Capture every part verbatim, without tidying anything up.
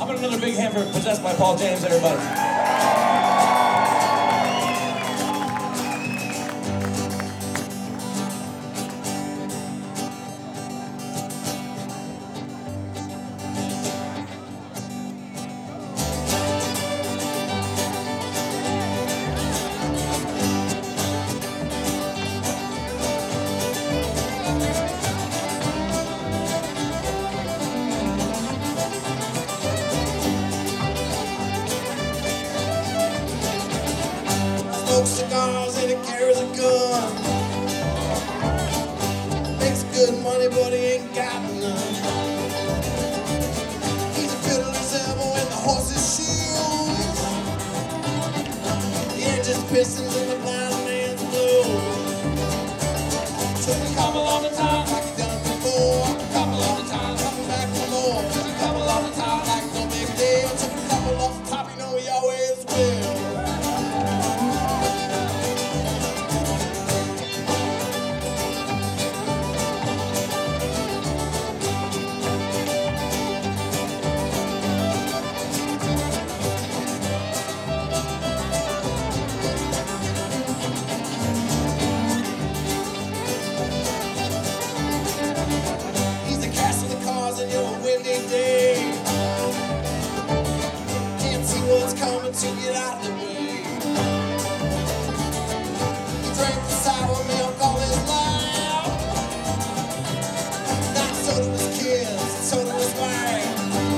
about another big hand for Possessed by Paul James, everybody? Smokes cigars and he carries a gun. Makes good money, but he ain't got none. He's a fiddler's elbow in the horse's shoes. The engine's pistons in the blind man's blues. Took a couple of the time like he done before. A couple of the time coming back for more. Took a couple of the time like no big deal. Took a couple off the top, you know he always will. To get out of the way. He drank the sour milk all his life. Not so to his kids, so to his wife.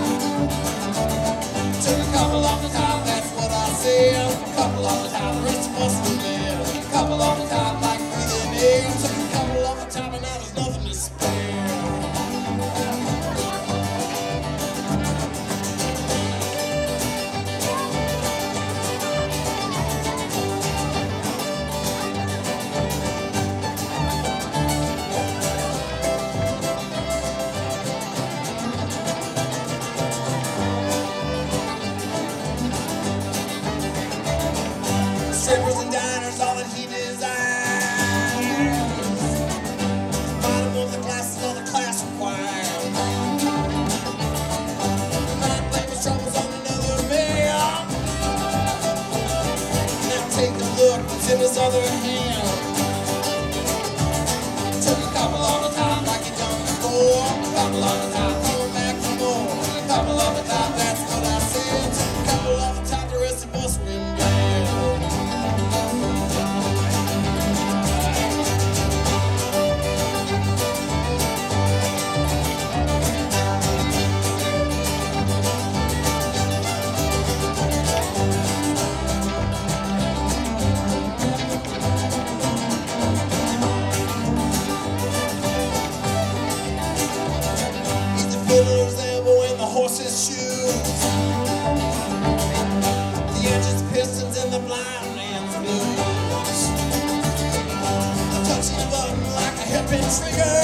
Took a couple off the top, that's what I said. A couple off the top, the rest of us will live. A couple off the top, like breathing air. Took a couple off the top, and now there's nothing to spare. Strippers and diners, all that he desires. Bottom of the glass is all the class requires. Might blame his troubles on another man. Now take a look what's in his other hand. Took a couple on the top like he done before. A couple on the top, coming back for more. A couple on the top, that's what I said. Took a couple off the top, the rest of us win bad. Fiddler's elbow in the horse's shoes. The engine's pistons in the blind man's blues. A touchy button like a hairpin trigger.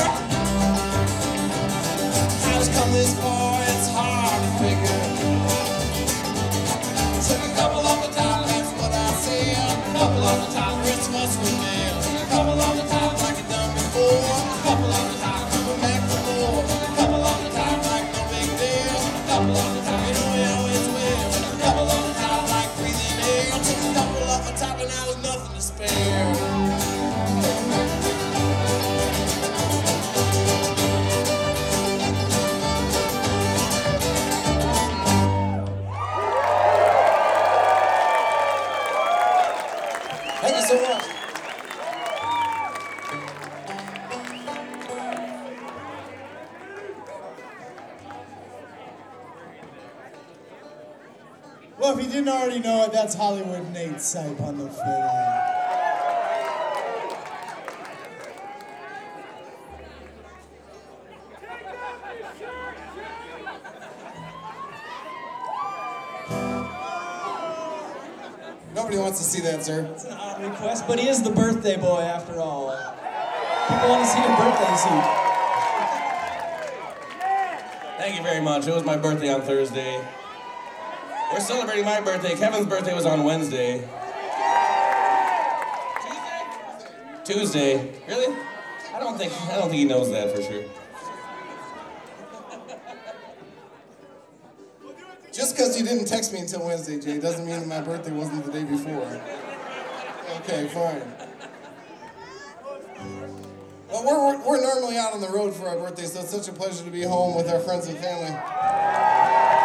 How it's come this far, it's hard to figure. Took a couple off the top, that's what I said. A couple off the top, the rest of us will live. Took a couple off the top like it done before. A couple off the top, coming back for more. A couple off the top like no big deal. A couple off the top, you know he always will. A couple off the top like breathing air. Took a couple off the top and now there's nothing to spare. Thank you so much. Well, if you didn't already know it, that's Hollywood Nate Sipe on the fiddle. Nobody wants to see that, sir. It's an odd request, but he is the birthday boy after all. People want to see your birthday suit. Thank you very much. It was my birthday on Thursday. We're celebrating my birthday. Kevin's birthday was on Wednesday. Tuesday? Tuesday. Really? I don't think I don't think he knows that for sure. Just because you didn't text me until Wednesday, Jay, doesn't mean that my birthday wasn't the day before. Okay, fine. Well, we're, we're, we're normally out on the road for our birthday, so it's such a pleasure to be home with our friends and family.